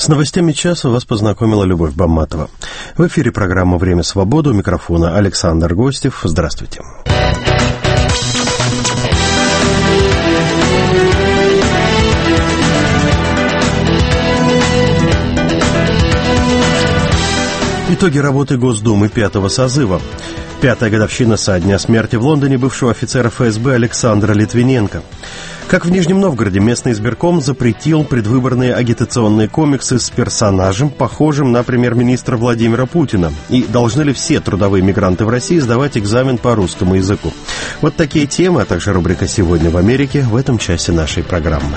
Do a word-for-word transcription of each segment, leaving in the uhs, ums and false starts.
С новостями часа вас познакомила Любовь Бамматова. В эфире программа «Время свободы». У микрофона Александр Гостев. Здравствуйте. Итоги работы Госдумы пятого созыва. Пятая годовщина со дня смерти в Лондоне бывшего офицера эф эс бэ Александра Литвиненко. Как в Нижнем Новгороде местный избирком запретил предвыборные агитационные комиксы с персонажем, похожим на премьер-министра Владимира Путина. И должны ли все трудовые мигранты в России сдавать экзамен по русскому языку? Вот такие темы, а также рубрика «Сегодня в Америке» в этом часе нашей программы.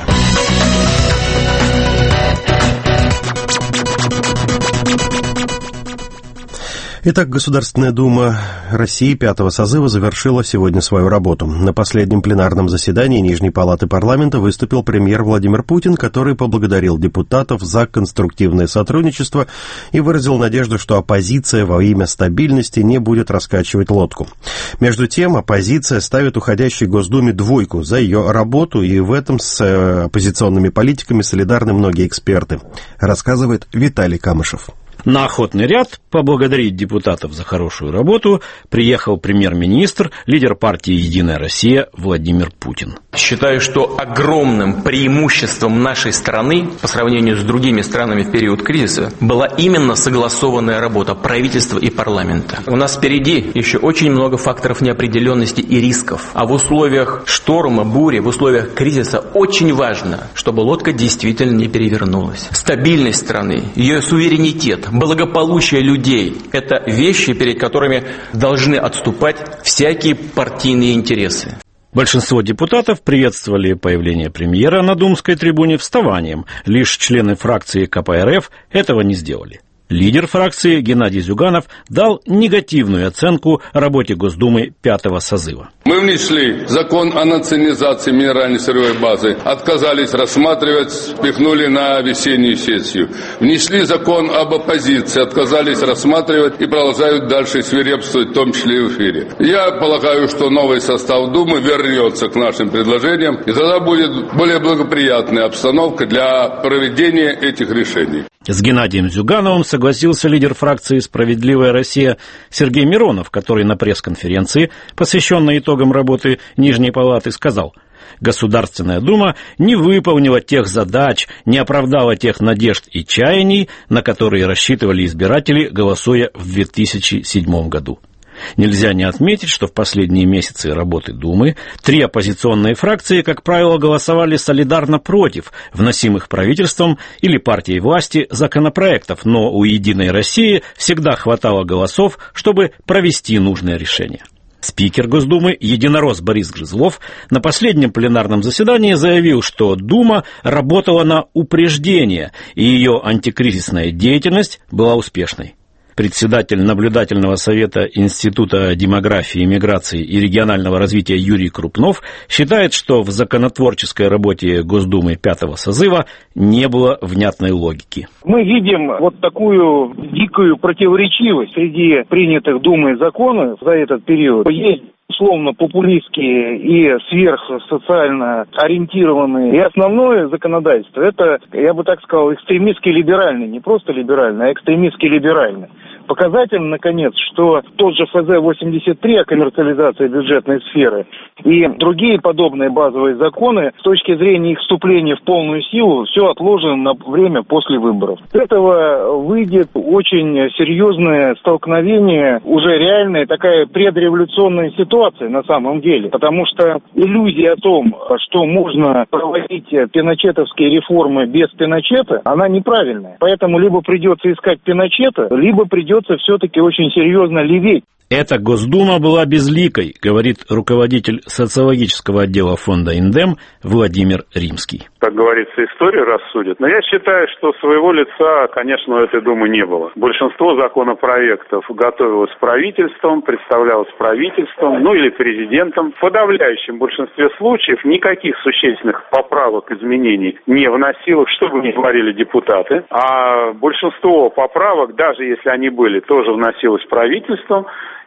Итак, Государственная Дума России пятого созыва завершила сегодня свою работу. На последнем пленарном заседании Нижней палаты парламента выступил премьер Владимир Путин, который поблагодарил депутатов за конструктивное сотрудничество и выразил надежду, что оппозиция во имя стабильности не будет раскачивать лодку. Между тем, оппозиция ставит уходящей Госдуме двойку за ее работу, и в этом с оппозиционными политиками солидарны многие эксперты, рассказывает Виталий Камышев. На охотный ряд поблагодарить депутатов за хорошую работу приехал премьер-министр, лидер партии «Единая Россия» Владимир Путин. Считаю, что огромным преимуществом нашей страны по сравнению с другими странами в период кризиса была именно согласованная работа правительства и парламента. У нас впереди еще очень много факторов неопределенности и рисков. А в условиях шторма, бури, в условиях кризиса очень важно, чтобы лодка действительно не перевернулась. Стабильность страны, ее суверенитет, благополучие людей – это вещи, перед которыми должны отступать всякие партийные интересы. Большинство депутатов приветствовали появление премьера на думской трибуне вставанием. Лишь члены фракции ка пэ эр эф этого не сделали. Лидер фракции Геннадий Зюганов дал негативную оценку работе Госдумы пятого созыва. Мы внесли закон о национализации минеральной сырьевой базы, отказались рассматривать, спихнули на весеннюю сессию. Внесли закон об оппозиции, отказались рассматривать и продолжают дальше свирепствовать, в том числе и в эфире. Я полагаю, что новый состав Думы вернется к нашим предложениям, и тогда будет более благоприятная обстановка для проведения этих решений. С Геннадием Зюгановым согласился лидер фракции «Справедливая Россия» Сергей Миронов, который на пресс-конференции, посвященной итогам работы Нижней палаты, сказал: Государственная Дума не выполнила тех задач, не оправдала тех надежд и чаяний, на которые рассчитывали избиратели, голосуя в две тысячи седьмом году. Нельзя не отметить, что в последние месяцы работы Думы три оппозиционные фракции, как правило, голосовали солидарно против вносимых правительством или партией власти законопроектов, но у «Единой России» всегда хватало голосов, чтобы провести нужное решение. Спикер Госдумы, единорос Борис Грызлов, на последнем пленарном заседании заявил, что Дума работала на упреждение, и ее антикризисная деятельность была успешной. Председатель наблюдательного совета Института демографии, миграции и регионального развития Юрий Крупнов считает, что в законотворческой работе Госдумы пятого созыва не было внятной логики. Мы видим вот такую дикую противоречивость среди принятых Думой законов за этот период. Есть условно популистские и сверхсоциально ориентированные. И основное законодательство, это, я бы так сказал, экстремистски либеральный, не просто либеральный, а экстремистски либеральный. Показательно, наконец, что тот же эф зэ восемьдесят три о коммерциализации бюджетной сферы и другие подобные базовые законы, с точки зрения их вступления в полную силу, все отложено на время после выборов. С этого выйдет очень серьезное столкновение, уже реальная такая предреволюционная ситуация на самом деле, потому что иллюзия о том, что можно проводить пиночетовские реформы без Пиночета, она неправильная. Поэтому либо придется искать Пиночета, либо придется все-таки очень серьезно леветь. Эта Госдума была безликой, говорит руководитель социологического отдела фонда «Индем» Владимир Римский. Как говорится, история рассудит. Но я считаю, что своего лица, конечно, у этой Думы не было. Большинство законопроектов готовилось правительством, представлялось правительством, ну или президентом. В подавляющем большинстве случаев никаких существенных поправок, изменений не вносилось, что бы ни говорили депутаты. А большинство поправок, даже если они были, тоже вносилось правительством.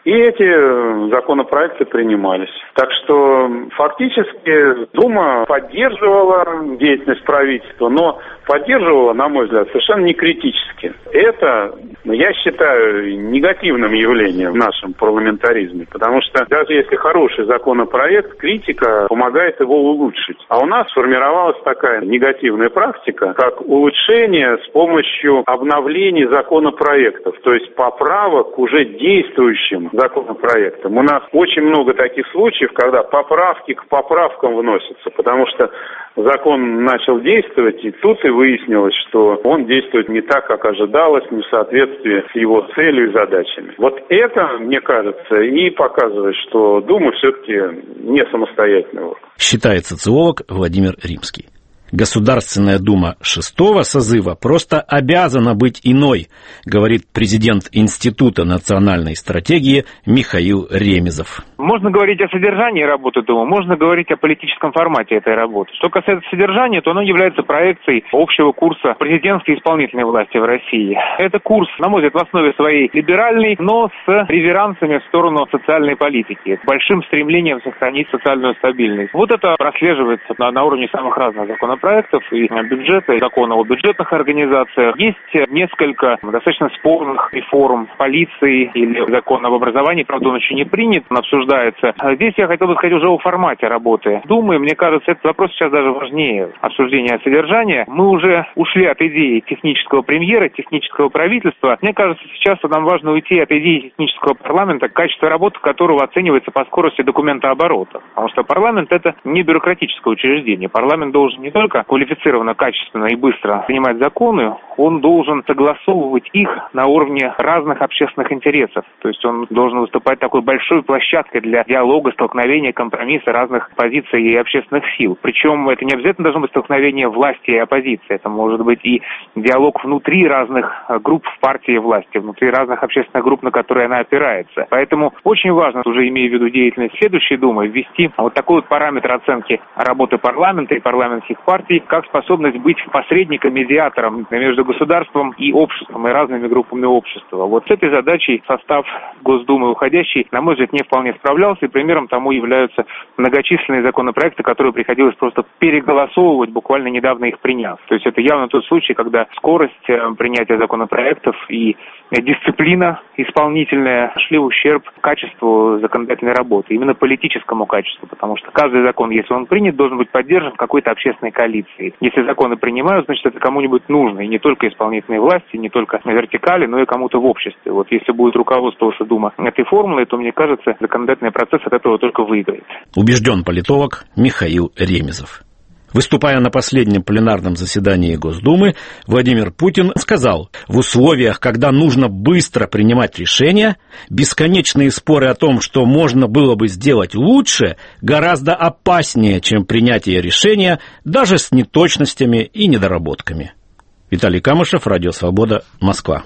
И эти законопроекты принимались. Так что фактически Дума поддерживала деятельность правительства, но поддерживала, на мой взгляд, совершенно не критически. Это, я считаю, негативным явлением в нашем парламентаризме, потому что даже если хороший законопроект, критика помогает его улучшить. А у нас сформировалась такая негативная практика, как улучшение с помощью обновлений законопроектов, то есть поправок к уже действующим законопроектам. У нас очень много таких случаев, когда поправки к поправкам вносятся, потому что закон начал действовать, и тут и выяснилось, что он действует не так, как ожидалось, не в соответствии с его целью и задачами. Вот это, мне кажется, и показывает, что Дума все-таки не самостоятельный орган. Считает социолог Владимир Римский. Государственная Дума шестого созыва просто обязана быть иной, говорит президент Института национальной стратегии Михаил Ремезов. Можно говорить о содержании работы Думы, можно говорить о политическом формате этой работы. Что касается содержания, то оно является проекцией общего курса президентской и исполнительной власти в России. Это курс, на мой взгляд, в основе своей либеральный, но с реверансами в сторону социальной политики, с большим стремлением сохранить социальную стабильность. Вот это прослеживается на, на уровне самых разных законопроектов. проектов и бюджета, и закона о бюджетных организациях. Есть несколько достаточно спорных реформ полиции или закон об образовании, правда, он еще не принят, он обсуждается. Здесь я хотел бы сказать уже о формате работы Думы. Мне кажется, этот вопрос сейчас даже важнее обсуждения содержания. Мы уже ушли от идеи технического премьера, технического правительства. Мне кажется, сейчас нам важно уйти от идеи технического парламента, качество работы которого оценивается по скорости документооборота. Потому что парламент — это не бюрократическое учреждение. Парламент должен не только квалифицированно, качественно и быстро принимать законы, он должен согласовывать их на уровне разных общественных интересов. То есть он должен выступать такой большой площадкой для диалога, столкновения, компромисса разных позиций и общественных сил. Причем это не обязательно должно быть столкновение власти и оппозиции. Это может быть и диалог внутри разных групп в партии власти, внутри разных общественных групп, на которые она опирается. Поэтому очень важно, уже имея в виду деятельность следующей Думы, ввести вот такой вот параметр оценки работы парламента и парламентских партий, как способность быть посредником, медиатором между государством и обществом, и разными группами общества. Вот с этой задачей состав Госдумы уходящий, на мой взгляд, не вполне справлялся, и примером тому являются многочисленные законопроекты, которые приходилось просто переголосовывать, буквально недавно их приняв. То есть это явно тот случай, когда скорость принятия законопроектов и дисциплина исполнительная шли в ущерб качеству законодательной работы, именно политическому качеству, потому что каждый закон, если он принят, должен быть поддержан какой-то общественной коалицией. Если законы принимают, значит, это кому-нибудь нужно, и не только исполнительной власти, не только на вертикали, но и кому-то в обществе. Вот если будет руководствоваться Дума этой формулой, то, мне кажется, законодательный процесс от этого только выиграет. Убежден политолог Михаил Ремезов. Выступая на последнем пленарном заседании Госдумы, Владимир Путин сказал: в условиях, когда нужно быстро принимать решения, бесконечные споры о том, что можно было бы сделать лучше, гораздо опаснее, чем принятие решения даже с неточностями и недоработками. Виталий Камышев, Радио Свобода, Москва.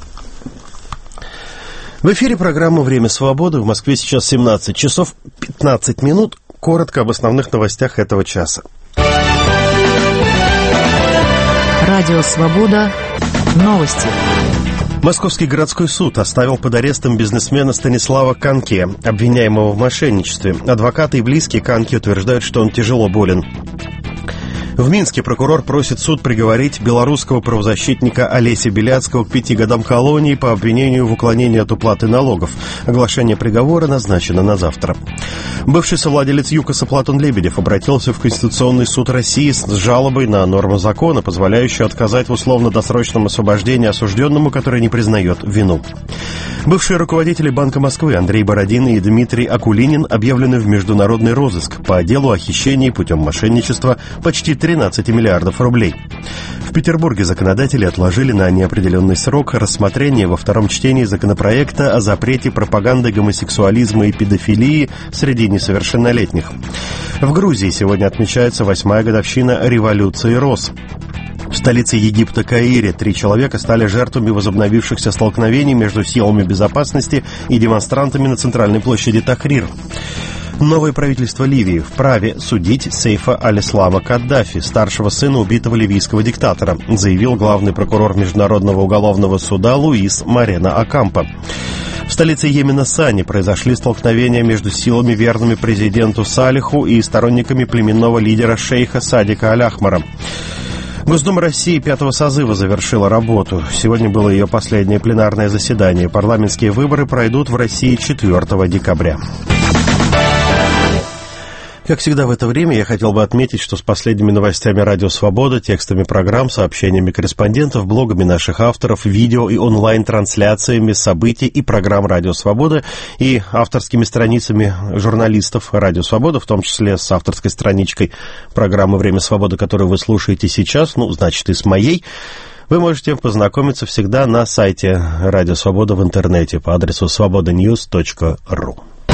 В эфире программа «Время свободы». В Москве сейчас семнадцать часов пятнадцать минут. Коротко об основных новостях этого часа. Радио «Свобода». Новости. Московский городской суд оставил под арестом бизнесмена Станислава Канке, обвиняемого в мошенничестве. Адвокаты и близкие Канке утверждают, что он тяжело болен. В Минске прокурор просит суд приговорить белорусского правозащитника Олеся Беляцкого к пяти годам колонии по обвинению в уклонении от уплаты налогов. Оглашение приговора назначено на завтра. Бывший совладелец ЮКОСа Платон Лебедев обратился в Конституционный суд России с жалобой на норму закона, позволяющую отказать в условно-досрочном освобождении осужденному, который не признает вину. Бывшие руководители Банка Москвы Андрей Бородин и Дмитрий Акулинин объявлены в международный розыск по делу о хищении путем мошенничества почти тринадцати миллиардов рублей. В Петербурге законодатели отложили на неопределенный срок рассмотрение во втором чтении законопроекта о запрете пропаганды гомосексуализма и педофилии среди несовершеннолетних. В Грузии сегодня отмечается восьмая годовщина революции роз. В столице Египта Каире три человека стали жертвами возобновившихся столкновений между силами безопасности и демонстрантами на центральной площади Тахрир. Новое правительство Ливии вправе судить Сейфа аль-Ислама Каддафи, старшего сына убитого ливийского диктатора, заявил главный прокурор Международного уголовного суда Луис Морено Окампо. В столице Йемена Сане произошли столкновения между силами, верными президенту Салиху, и сторонниками племенного лидера шейха Садика Аль-Ахмара. Госдума России пятого созыва завершила работу. Сегодня было ее последнее пленарное заседание. Парламентские выборы пройдут в России четвёртого декабря. Как всегда в это время я хотел бы отметить, что с последними новостями «Радио Свобода», текстами программ, сообщениями корреспондентов, блогами наших авторов, видео и онлайн-трансляциями событий и программ «Радио Свобода» и авторскими страницами журналистов «Радио Свобода», в том числе с авторской страничкой программы «Время свободы», которую вы слушаете сейчас, ну, значит, и с моей, вы можете познакомиться всегда на сайте «Радио Свобода» в интернете по адресу свобода ньюс точка ру.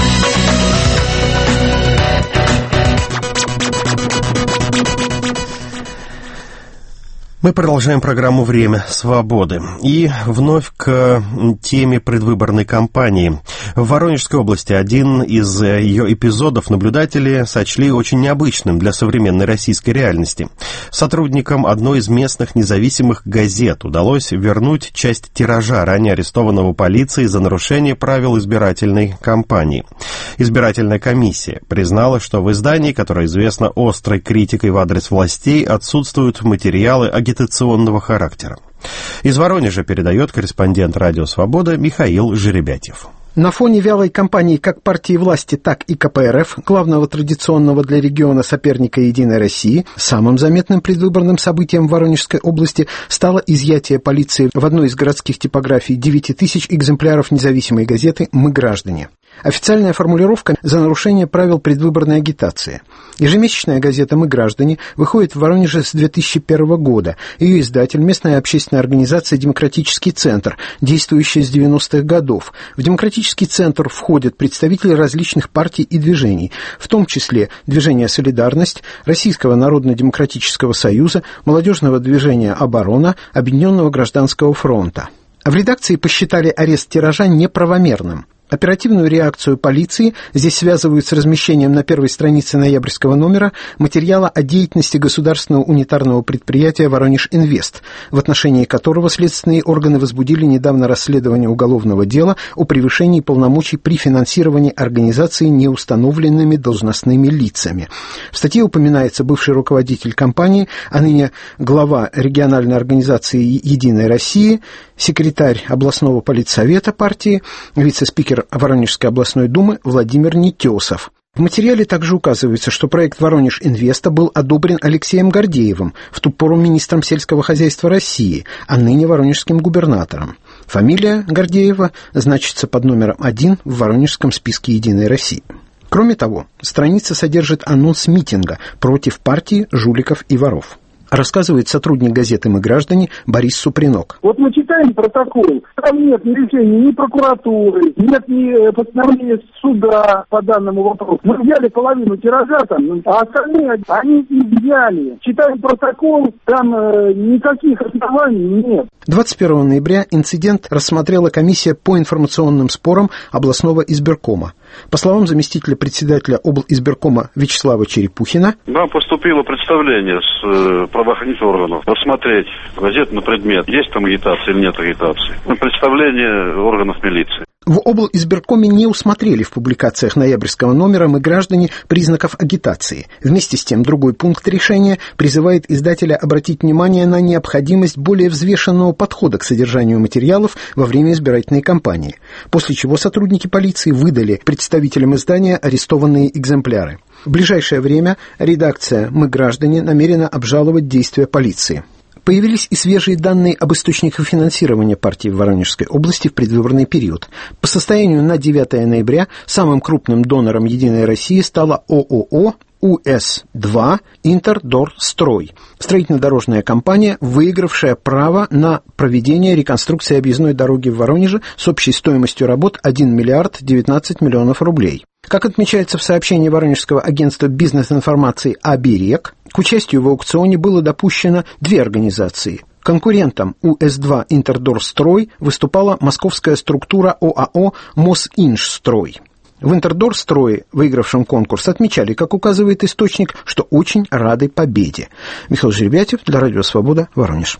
Мы продолжаем программу «Время свободы». И вновь к теме предвыборной кампании. В Воронежской области один из ее эпизодов наблюдатели сочли очень необычным для современной российской реальности. Сотрудникам одной из местных независимых газет удалось вернуть часть тиража, ранее арестованного полицией за нарушение правил избирательной кампании. Избирательная комиссия признала, что в издании, которое известно острой критикой в адрес властей, отсутствуют материалы агитационного характера. Из Воронежа передает корреспондент «Радио Свобода» Михаил Жеребятев. На фоне вялой кампании как партии власти, так и ка пэ эр эф, главного традиционного для региона соперника «Единой России», самым заметным предвыборным событием в Воронежской области стало изъятие полиции в одной из городских типографий девяти тысяч экземпляров независимой газеты «Мы граждане». Официальная формулировка за нарушение правил предвыборной агитации. Ежемесячная газета «Мы граждане» выходит в Воронеже с две тысячи первого года. Ее издатель – местная общественная организация «Демократический центр», действующая с девяностых годов. В «Демократический центр» входят представители различных партий и движений, в том числе движения «Солидарность», Российского народно-демократического союза, молодежного движения «Оборона», Объединенного гражданского фронта. В редакции посчитали арест тиража неправомерным. Оперативную реакцию полиции здесь связывают с размещением на первой странице ноябрьского номера материала о деятельности государственного унитарного предприятия «Воронеж-Инвест», в отношении которого следственные органы возбудили недавно расследование уголовного дела о превышении полномочий при финансировании организации неустановленными должностными лицами. В статье упоминается бывший руководитель компании, а ныне глава региональной организации «Единой России», секретарь областного политсовета партии, вице-спикер Воронежской областной думы Владимир Нетесов. В материале также указывается, что проект «Воронеж-Инвеста» был одобрен Алексеем Гордеевым, в ту пору министром сельского хозяйства России, а ныне воронежским губернатором. Фамилия Гордеева значится под номером один в воронежском списке «Единой России». Кроме того, страница содержит анонс митинга против партии жуликов и воров. Рассказывает сотрудник газеты «Мы граждане» Борис Супринок. Вот мы читаем протокол, там нет ни решения ни прокуратуры, нет ни постановления суда по данному вопросу. Мы взяли половину тиража там, а остальные они и взяли. Читаем протокол, там э, никаких оснований нет. двадцать первого ноября инцидент рассмотрела комиссия по информационным спорам областного избиркома. По словам заместителя председателя облизбиркома Вячеслава Черепухина, нам поступило представление с э, правоохранительных органов рассмотреть газету на предмет, есть там агитация или нет агитации. Представление органов милиции. В облизбиркоме не усмотрели в публикациях ноябрьского номера «Мы граждане» признаков агитации. Вместе с тем, другой пункт решения призывает издателя обратить внимание на необходимость более взвешенного подхода к содержанию материалов во время избирательной кампании, после чего сотрудники полиции выдали представителям издания арестованные экземпляры. В ближайшее время редакция «Мы граждане» намерена обжаловать действия полиции. Появились и свежие данные об источниках финансирования партии в Воронежской области в предвыборный период. По состоянию на девятое ноября самым крупным донором «Единой России» стала ООО У Эс два «Интердорстрой», строительно-дорожная компания, выигравшая право на проведение реконструкции объездной дороги в Воронеже с общей стоимостью работ один миллиард девятнадцать миллионов рублей. Как отмечается в сообщении воронежского агентства бизнес-информации «Оберег», к участию в аукционе было допущено две организации. Конкурентом У Эс два «Интердорстрой» выступала московская структура ОАО «Мосинжстрой». В «Интердорстрое», выигравшем конкурс, отмечали, как указывает источник, что очень рады победе. Михаил Жеребятев для Радио Свобода, Воронеж.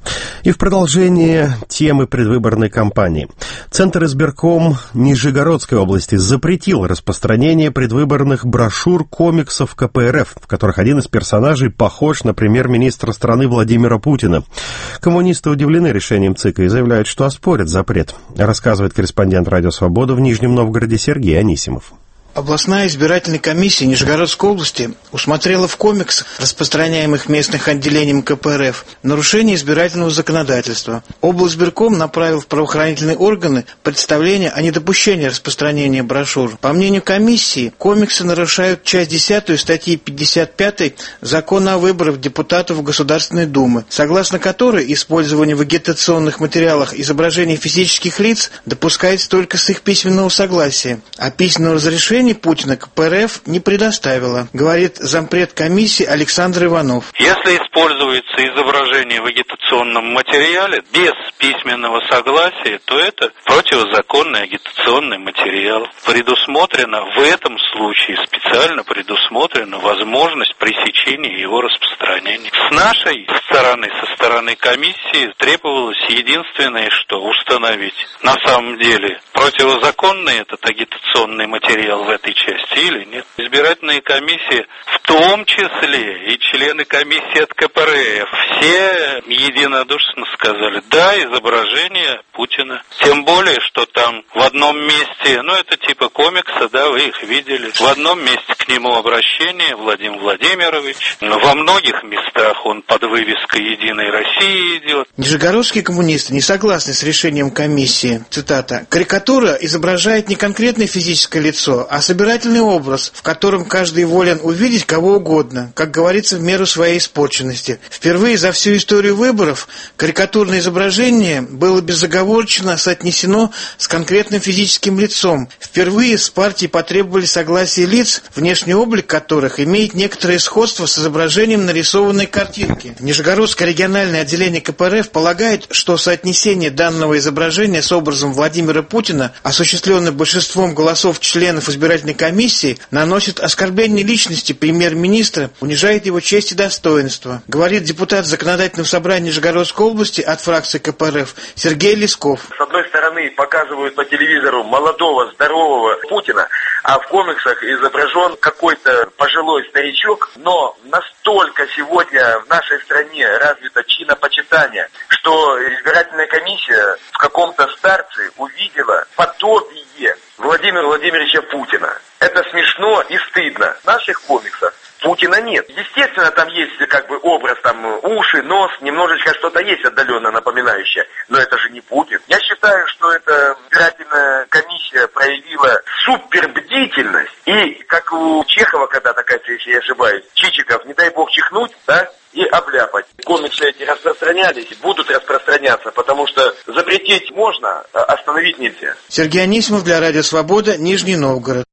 И в продолжение темы предвыборной кампании. Центр избирком Нижегородской области запретил распространение предвыборных брошюр, комиксов ка пэ эр эф, в которых один из персонажей похож на премьер-министра страны Владимира Путина. Коммунисты удивлены решением ЦИКа и заявляют, что оспорят запрет, рассказывает корреспондент «Радио Свобода» в Нижнем Новгороде Сергей Анисимов. Областная избирательная комиссия Нижегородской области усмотрела в комиксах, распространяемых местных отделением ка пэ эр эф, нарушение избирательного законодательства. Облсбирком направил в правоохранительные органы представление о недопущении распространения брошюр. По мнению комиссии, комиксы нарушают часть десятую статьи пятьдесят пятой Закона о выборах депутатов в Государственной Думы, согласно которой использование в агитационных материалах изображений физических лиц допускается только с их письменного согласия, а письменного разрешения Путина ка пэ эр эф не предоставила, говорит зампред комиссии Александр Иванов. Если используется изображение в агитационном материале без письменного согласия, то это противозаконный агитационный материал. Предусмотрено в этом случае, специально предусмотрена возможность пресечения его распространения. С нашей стороны, со стороны комиссии, требовалось единственное, что установить на самом деле, противозаконный этот агитационный материал в этой части или нет. Избирательные комиссии, в том числе и члены комиссии от ка пэ эр эф, все единодушно сказали, да, изображение Путина. Тем более, что там в одном месте, ну это типа комикса, да, вы их видели, в одном месте к нему обращение Владимир Владимирович, но во многих местах он под вывеской «Единой России» идет. Нижегородские коммунисты не согласны с решением комиссии. Цитата. «Карикатура изображает не конкретное физическое лицо, а собирательный образ, в котором каждый волен увидеть кого угодно, как говорится, в меру своей испорченности. Впервые за всю историю выборов карикатурное изображение было безоговорочно соотнесено с конкретным физическим лицом. Впервые с партии потребовали согласия лиц, внешний облик которых имеет некоторое сходство с изображением нарисованной картинки. Нижегородское региональное отделение ка пэ эр эф полагает, что соотнесение данного изображения с образом Владимира Путина, осуществленное большинством голосов членов избирательной комиссии, наносит оскорбление личности премьер-министра, унижает его честь и достоинство, говорит депутат Законодательного собрания Нижегородской области от фракции ка пэ эр эф Сергей Лесков. С одной стороны, показывают по телевизору молодого, здорового Путина, а в комиксах изображен какой-то пожилой старичок, но настолько сегодня в нашей стране развито чинопочитание, что избирательная комиссия в каком-то старце увидела подобие Владимира Владимировича Путина. Это смешно и стыдно. В наших комиксах Путина нет. Естественно, там есть как бы образ, там уши, нос, немножечко что-то есть отдаленно напоминающее, но это же не Путин. Я считаю, что эта избирательная комиссия проявила супербдительность. И как у Чехова когда-то, если я ошибаюсь, Чичиков, не дай бог чихнуть, да, и обляпать. Комиксы эти распространялись, будут распространяться, потому что запретить можно, а остановить нельзя. Сергей Анисимов для Радио Свобода, Нижний Новгород.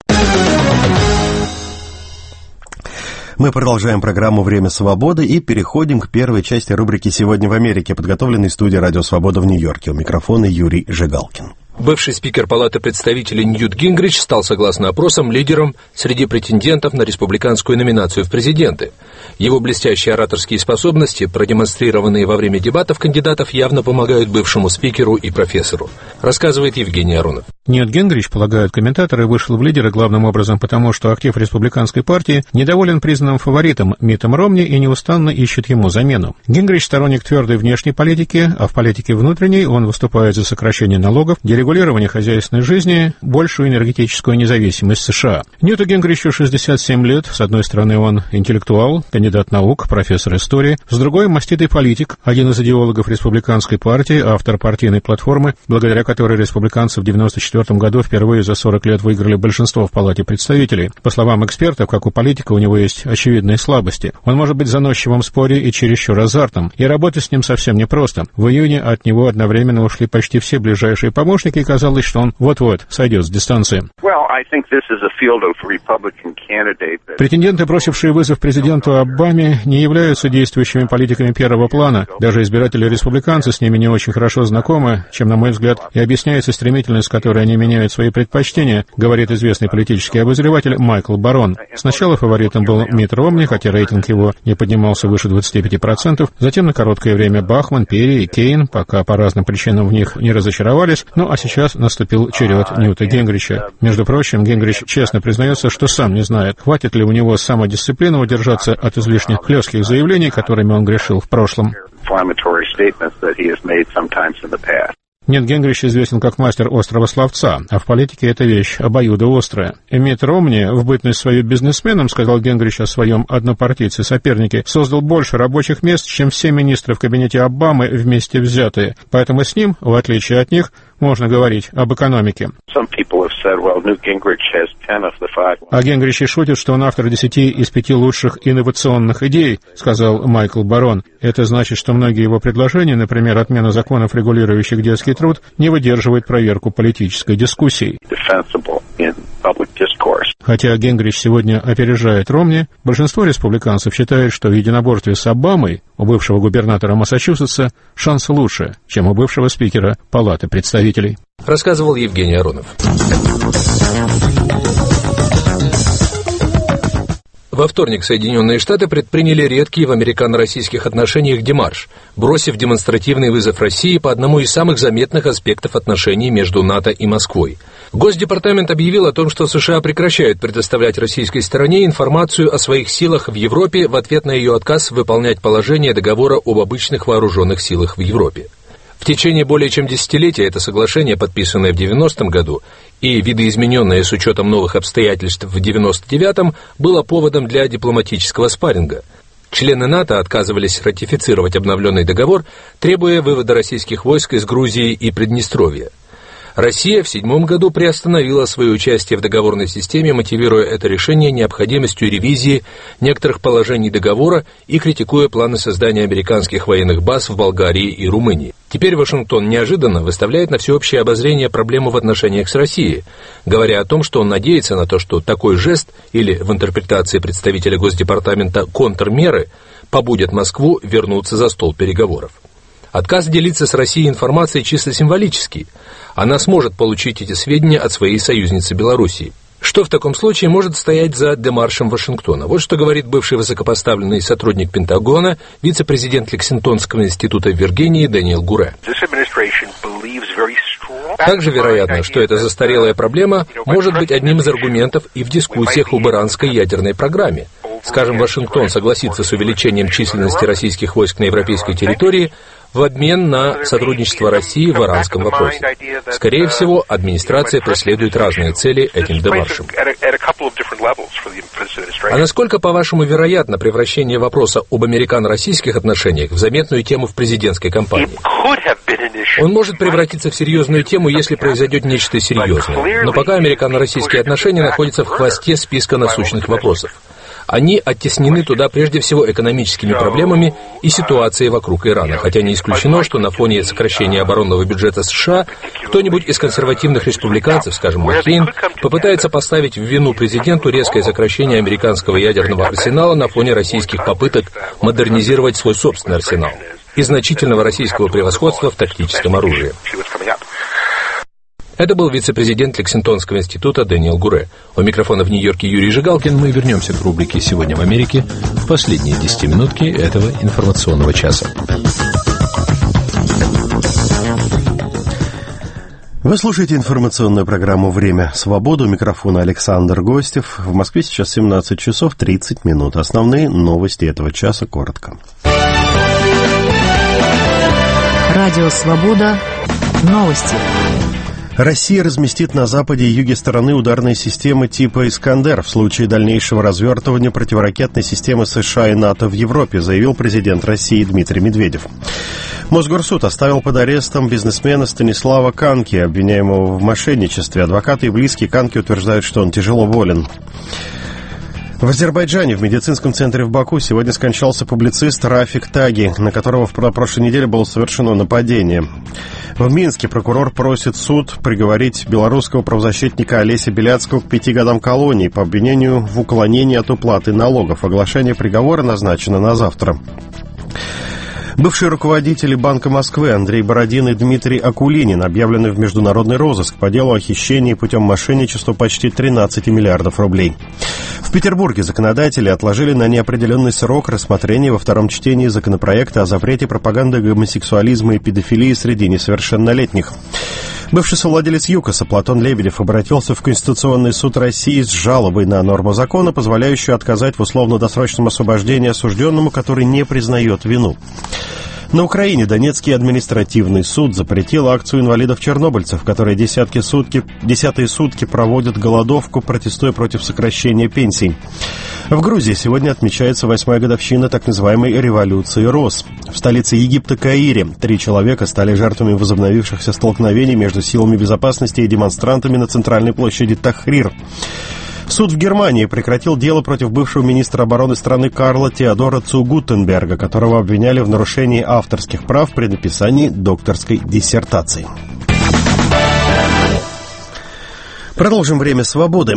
Мы продолжаем программу «Время свободы» и переходим к первой части рубрики «Сегодня в Америке», подготовленной студией «Радио Свобода» в Нью-Йорке. У микрофона Юрий Жигалкин. Бывший спикер Палаты представителей Ньют Гингрич стал, согласно опросам, лидером среди претендентов на республиканскую номинацию в президенты. Его блестящие ораторские способности, продемонстрированные во время дебатов кандидатов, явно помогают бывшему спикеру и профессору, рассказывает Евгений Арунов. Ньют Гингрич, полагают комментаторы, вышел в лидеры главным образом потому, что актив республиканской партии недоволен признанным фаворитом Миттом Ромни и неустанно ищет ему замену. Гингрич сторонник твердой внешней политики, а в политике внутренней он выступает за сокращение налогов, дерегулирование хозяйственной жизни, большую энергетическую независимость США. Ньюту Гингричу шестьдесят семь лет. С одной стороны, он интеллектуал, кандидат наук, профессор истории. С другой, маститый политик, один из идеологов республиканской партии, автор партийной платформы, благодаря которой республиканцы в девяносто четвёртом году впервые за сорок лет выиграли большинство в Палате представителей. По словам экспертов, как у политика, у него есть очевидные слабости. Он может быть заносчивым в споре и чересчур азартным, и работать с ним совсем непросто. В июне от него одновременно ушли почти все ближайшие помощники, Америки, и казалось, что он вот-вот сойдет с дистанции. Претенденты, бросившие вызов президенту Обаме, не являются действующими политиками первого плана. Даже избиратели-республиканцы с ними не очень хорошо знакомы, чем, на мой взгляд, и объясняется стремительность, с которой они меняют свои предпочтения, говорит известный политический обозреватель Майкл Барон. Сначала фаворитом был Митт Ромни, хотя рейтинг его не поднимался выше двадцати пяти процентов. Затем на короткое время Бахман, Перри и Кейн, пока по разным причинам в них не разочаровались. Ну а сейчас наступил черед Ньюта Гингрича. Между прочим, Гингрич честно признается, что сам не знает, хватит ли у него самодисциплины удержаться от излишне хлестких заявлений, которыми он грешил в прошлом. Ньют Гингрич известен как мастер острого словца, а в политике эта вещь обоюдоострая. Митт Ромни, в бытность свою бизнесменом, сказал Гингрич о своем однопартийце-сопернике, создал больше рабочих мест, чем все министры в кабинете Обамы вместе взятые. Поэтому с ним, в отличие от них, можно говорить об экономике. А Гингрич и шутит, что он автор десяти из пяти лучших инновационных идей, сказал Майкл Барон. Это значит, что многие его предложения, например, отмена законов, регулирующих детский труд, не выдерживают проверку политической дискуссии. Хотя Гингрич сегодня опережает Ромни, большинство республиканцев считает, что в единоборстве с Обамой у бывшего губернатора Массачусетса шанс лучше, чем у бывшего спикера Палаты представителей. Рассказывал Евгений Аронов. Во вторник Соединенные Штаты предприняли редкий в американо-российских отношениях демарш, бросив демонстративный вызов России по одному из самых заметных аспектов отношений между НАТО и Москвой. Госдепартамент объявил о том, что США прекращают предоставлять российской стороне информацию о своих силах в Европе в ответ на ее отказ выполнять положение договора об обычных вооруженных силах в Европе. В течение более чем десятилетия это соглашение, подписанное в девяностом году и видоизмененное с учетом новых обстоятельств в девяносто девятом, было поводом для дипломатического спарринга. Члены НАТО отказывались ратифицировать обновленный договор, требуя вывода российских войск из Грузии и Приднестровья. Россия в седьмом году приостановила свое участие в договорной системе, мотивируя это решение необходимостью ревизии некоторых положений договора и критикуя планы создания американских военных баз в Болгарии и Румынии. Теперь Вашингтон неожиданно выставляет на всеобщее обозрение проблему в отношениях с Россией, говоря о том, что он надеется на то, что такой жест, или в интерпретации представителя Госдепартамента контрмеры, побудят Москву вернуться за стол переговоров. Отказ делиться с Россией информацией чисто символический. Она сможет получить эти сведения от своей союзницы Белоруссии. Что в таком случае может стоять за демаршем Вашингтона? Вот что говорит бывший высокопоставленный сотрудник Пентагона, вице-президент Лексингтонского института в Виргинии Дэниел Гуре. Также вероятно, что эта застарелая проблема может быть одним из аргументов и в дискуссиях об иранской ядерной программе. Скажем, Вашингтон согласится с увеличением численности российских войск на европейской территории в обмен на сотрудничество России в иранском вопросе. Скорее всего, администрация преследует разные цели этим демаршем. А насколько, по-вашему, вероятно превращение вопроса об американо-российских отношениях в заметную тему в президентской кампании? Он может превратиться в серьезную тему, если произойдет нечто серьезное. Но пока американо-российские отношения находятся в хвосте списка насущных вопросов. Они оттеснены туда прежде всего экономическими проблемами и ситуацией вокруг Ирана, хотя не исключено, что на фоне сокращения оборонного бюджета США кто-нибудь из консервативных республиканцев, скажем, Маккейн, попытается поставить в вину президенту резкое сокращение американского ядерного арсенала на фоне российских попыток модернизировать свой собственный арсенал и значительного российского превосходства в тактическом оружии. Это был вице-президент Лексингтонского института Дэниел Гуре. У микрофона в Нью-Йорке Юрий Жигалкин. Мы вернемся к рубрике «Сегодня в Америке» в последние десятиминутки этого информационного часа. Вы слушаете информационную программу «Время свободы». У микрофона Александр Гостев. В Москве сейчас семнадцать часов тридцать минут. Основные новости этого часа коротко. Радио «Свобода». Новости. Россия разместит на западе и юге страны ударные системы типа «Искандер» в случае дальнейшего развертывания противоракетной системы США и НАТО в Европе, заявил президент России Дмитрий Медведев. Мосгорсуд оставил под арестом бизнесмена Станислава Канки, обвиняемого в мошенничестве. Адвокаты и близкие Канки утверждают, что он тяжело болен. В Азербайджане, в медицинском центре в Баку, сегодня скончался публицист Рафик Таги, на которого в прошлой неделе было совершено нападение. В Минске прокурор просит суд приговорить белорусского правозащитника Олеся Беляцкого к пяти годам колонии по обвинению в уклонении от уплаты налогов. Оглашение приговора назначено на завтра. Бывшие руководители Банка Москвы Андрей Бородин и Дмитрий Акулинин объявлены в международный розыск по делу о хищении путем мошенничества почти тринадцати миллиардов рублей. В Петербурге законодатели отложили на неопределенный срок рассмотрение во втором чтении законопроекта о запрете пропаганды гомосексуализма и педофилии среди несовершеннолетних. Бывший совладелец ЮКОСа Платон Лебедев обратился в Конституционный суд России с жалобой на норму закона, позволяющую отказать в условно-досрочном освобождении осужденному, который не признает вину. На Украине Донецкий административный суд запретил акцию инвалидов-чернобыльцев, которые десятки сутки, десятые сутки проводят голодовку, протестуя против сокращения пенсий. В Грузии сегодня отмечается восьмая годовщина так называемой революции роз. В столице Египта Каире три человека стали жертвами возобновившихся столкновений между силами безопасности и демонстрантами на центральной площади Тахрир. Суд в Германии прекратил дело против бывшего министра обороны страны Карла Теодора Цу Гутенберга, которого обвиняли в нарушении авторских прав при написании докторской диссертации. Продолжим время свободы.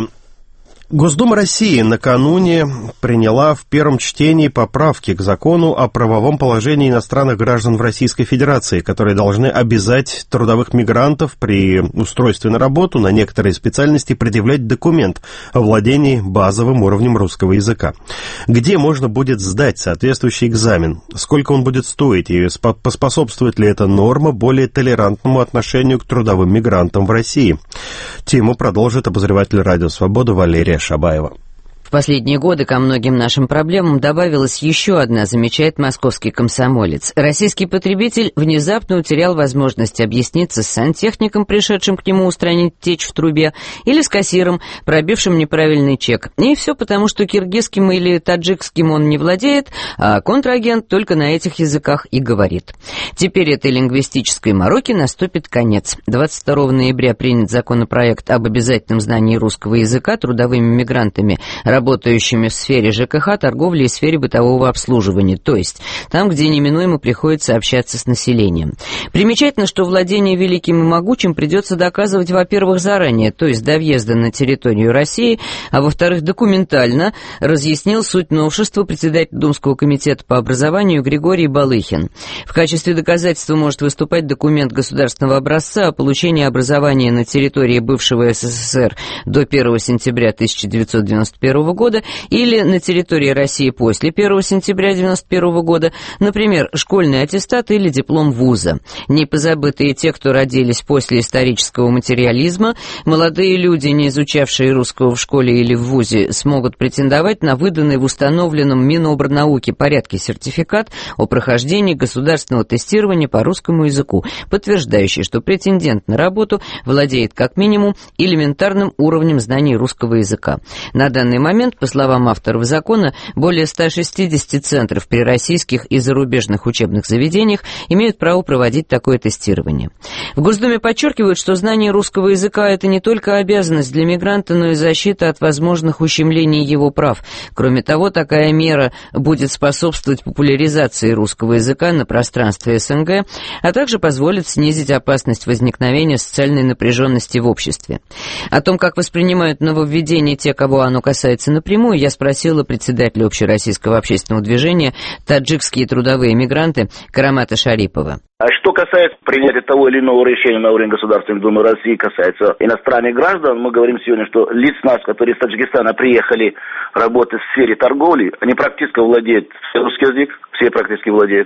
Госдума России накануне приняла в первом чтении поправки к закону о правовом положении иностранных граждан в Российской Федерации, которые должны обязать трудовых мигрантов при устройстве на работу на некоторые специальности предъявлять документ о владении базовым уровнем русского языка. Где можно будет сдать соответствующий экзамен, сколько он будет стоить и поспособствует ли эта норма более толерантному отношению к трудовым мигрантам в России. Тему продолжит обозреватель «Радио Свобода» Валерия Шабаева. В последние годы ко многим нашим проблемам добавилась еще одна, замечает московский комсомолец. Российский потребитель внезапно утерял возможность объясниться с сантехником, пришедшим к нему устранить течь в трубе, или с кассиром, пробившим неправильный чек. И все потому, что киргизским или таджикским он не владеет, а контрагент только на этих языках и говорит. Теперь этой лингвистической мороке наступит конец. двадцать второго ноября принят законопроект об обязательном знании русского языка трудовыми мигрантами, работающими в сфере ЖКХ, торговли и сфере бытового обслуживания, то есть там, где неминуемо приходится общаться с населением. Примечательно, что владение великим и могучим придется доказывать, во-первых, заранее, то есть до въезда на территорию России, а во-вторых, документально, разъяснил суть новшества председатель Думского комитета по образованию Григорий Балыхин. В качестве доказательства может выступать документ государственного образца о получении образования на территории бывшего СССР до первого сентября тысяча девятьсот девяносто первого года или на территории России после первого сентября девяносто первого года, например, школьный аттестат или диплом вуза. Не позабытые те, кто родились после исторического материализма, молодые люди, не изучавшие русского в школе или в вузе, смогут претендовать на выданный в установленном Минобрнауки порядке сертификат о прохождении государственного тестирования по русскому языку, подтверждающий, что претендент на работу владеет как минимум элементарным уровнем знаний русского языка. На данный момент, по словам авторов закона, более ста шестидесяти центров при российских и зарубежных учебных заведениях имеют право проводить такое тестирование. В Госдуме подчеркивают, что знание русского языка – это не только обязанность для мигранта, но и защита от возможных ущемлений его прав. Кроме того, такая мера будет способствовать популяризации русского языка на пространстве СНГ, а также позволит снизить опасность возникновения социальной напряженности в обществе. О том, как воспринимают нововведение те, кого оно касается напрямую, я спросила председателя общероссийского общественного движения «Таджикские трудовые мигранты» Карамата Шарипова. А что касается принятия того или иного решения на уровне Государственной Думы России, касается иностранных граждан, мы говорим сегодня, что лиц нас, которые из Таджикистана приехали работать в сфере торговли, они практически владеют русский язык, все практически владеют.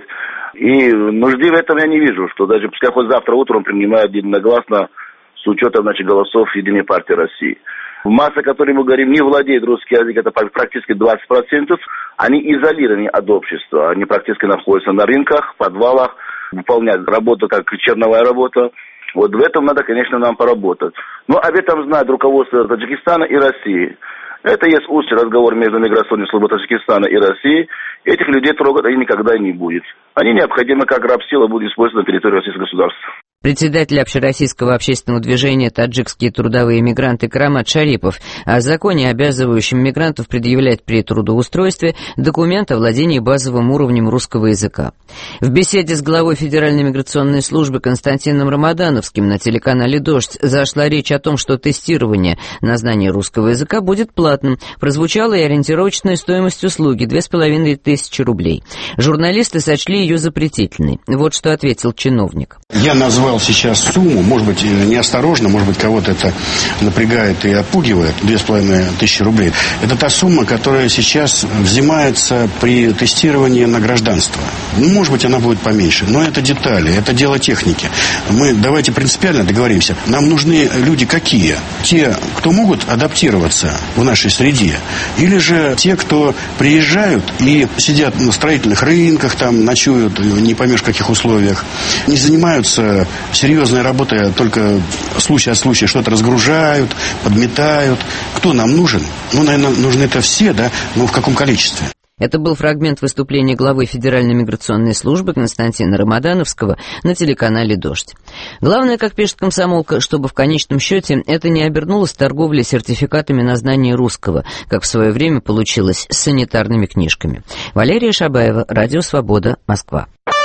И нужды в этом я не вижу, что даже пускай хоть завтра утром принимают единогласно с учетом, значит, голосов Единой партии России. Масса, о которой мы говорим, не владеет русский язык, это практически двадцать процентов, они изолированы от общества, они практически находятся на рынках, подвалах, выполняют работу как черновая работа. Вот в этом надо, конечно, нам поработать. Но об этом знает руководство Таджикистана и России. Это есть узкий разговор между миграционной службой Таджикистана и России. Этих людей трогать они никогда не будет. Они необходимы как рабсила будут использованы на территории российского государства. Председатель общероссийского общественного движения «Таджикские трудовые мигранты» Карамат Шарипов о законе, обязывающем мигрантов предъявлять при трудоустройстве документ о владении базовым уровнем русского языка. В беседе с главой Федеральной миграционной службы Константином Рамадановским на телеканале «Дождь» зашла речь о том, что тестирование на знание русского языка будет платным. Прозвучала и ориентировочная стоимость услуги – две с половиной тысячи рублей. Журналисты сочли ее запретительной. Вот что ответил чиновник. Я назвал сейчас сумму, может быть, неосторожно, может быть, кого-то это напрягает и отпугивает, две с половиной тысячи рублей. Это та сумма, которая сейчас взимается при тестировании на гражданство. Ну, может быть, она будет поменьше, но это детали, это дело техники. Мы давайте принципиально договоримся. Нам нужны люди какие? Те, кто могут адаптироваться в нашей среде, или же те, кто приезжают и сидят на строительных рынках, там ночуют, не поймешь в каких условиях, не занимаются серьезной работой, только случай от случая что-то разгружают, подметают. Кто нам нужен? Ну, наверное, нужны это все, да, но в каком количестве? Это был фрагмент выступления главы Федеральной миграционной службы Константина Рамадановского на телеканале «Дождь». Главное, как пишет «Комсомолка», чтобы в конечном счете это не обернулось торговлей сертификатами на знание русского, как в свое время получилось с санитарными книжками. Валерия Шабаева, Радио Свобода, Москва.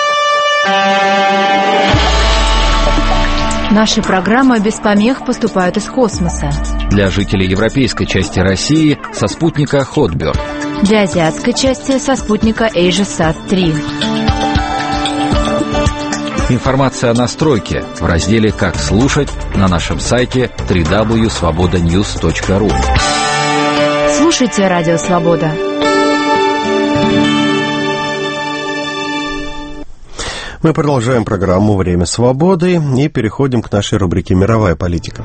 Наши программы без помех поступают из космоса. Для жителей европейской части России со спутника Хотберд. Для азиатской части со спутника AsiaSat три. Информация о настройке в разделе «Как слушать» на нашем сайте дабл ю дабл ю дабл ю точка свобода ньюс точка ру. Слушайте Радио Свобода. Мы продолжаем программу «Время свободы» и переходим к нашей рубрике «Мировая политика».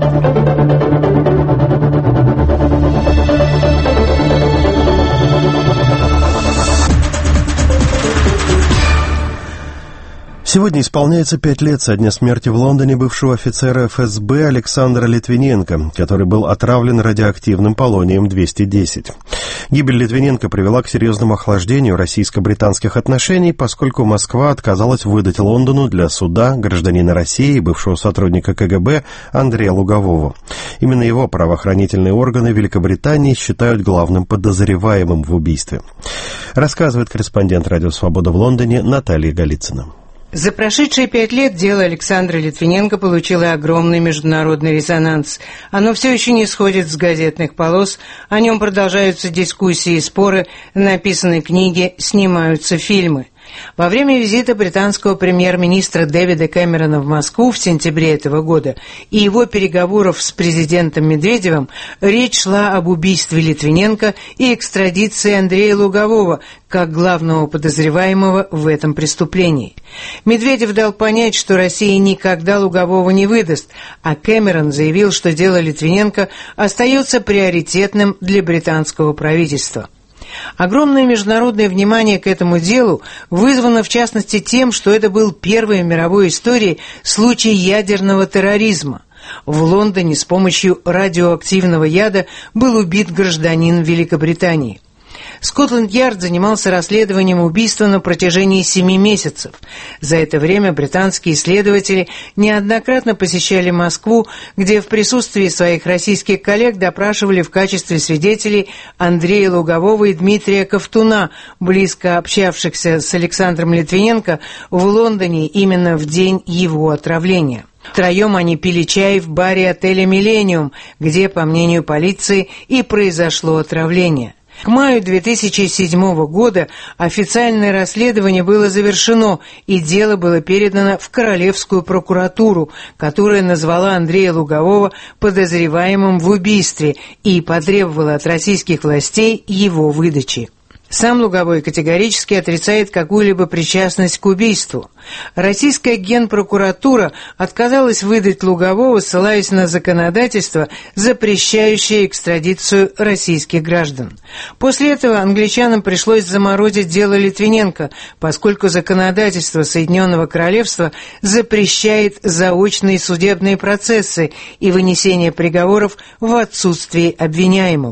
Сегодня исполняется пять лет со дня смерти в Лондоне бывшего офицера эф эс бэ Александра Литвиненко, который был отравлен радиоактивным полонием двести десять. Гибель Литвиненко привела к серьезному охлаждению российско-британских отношений, поскольку Москва отказалась выдать Лондону для суда гражданина России и бывшего сотрудника ка гэ бэ Андрея Лугового. Именно его правоохранительные органы Великобритании считают главным подозреваемым в убийстве. Рассказывает корреспондент «Радио Свобода» в Лондоне Наталья Голицына. За прошедшие пять лет дело Александра Литвиненко получило огромный международный резонанс. Оно все еще не сходит с газетных полос, о нем продолжаются дискуссии и споры, написаны книги, снимаются фильмы. Во время визита британского премьер-министра Дэвида Кэмерона в Москву в сентябре этого года и его переговоров с президентом Медведевым речь шла об убийстве Литвиненко и экстрадиции Андрея Лугового как главного подозреваемого в этом преступлении. Медведев дал понять, что Россия никогда Лугового не выдаст, а Кэмерон заявил, что дело Литвиненко остается приоритетным для британского правительства. Огромное международное внимание к этому делу вызвано в частности тем, что это был первый в мировой истории случай ядерного терроризма. В Лондоне с помощью радиоактивного яда был убит гражданин Великобритании. Скотланд-Ярд занимался расследованием убийства на протяжении семи месяцев. За это время британские следователи неоднократно посещали Москву, где в присутствии своих российских коллег допрашивали в качестве свидетелей Андрея Лугового и Дмитрия Ковтуна, близко общавшихся с Александром Литвиненко в Лондоне именно в день его отравления. Втроем они пили чай в баре отеля «Миллениум», где, по мнению полиции, и произошло отравление. К маю две тысячи седьмого года официальное расследование было завершено, и дело было передано в Королевскую прокуратуру, которая назвала Андрея Лугового подозреваемым в убийстве и потребовала от российских властей его выдачи. Сам Луговой категорически отрицает какую-либо причастность к убийству. Российская генпрокуратура отказалась выдать Лугового, ссылаясь на законодательство, запрещающее экстрадицию российских граждан. После этого англичанам пришлось заморозить дело Литвиненко, поскольку законодательство Соединенного Королевства запрещает заочные судебные процессы и вынесение приговоров в отсутствии обвиняемого.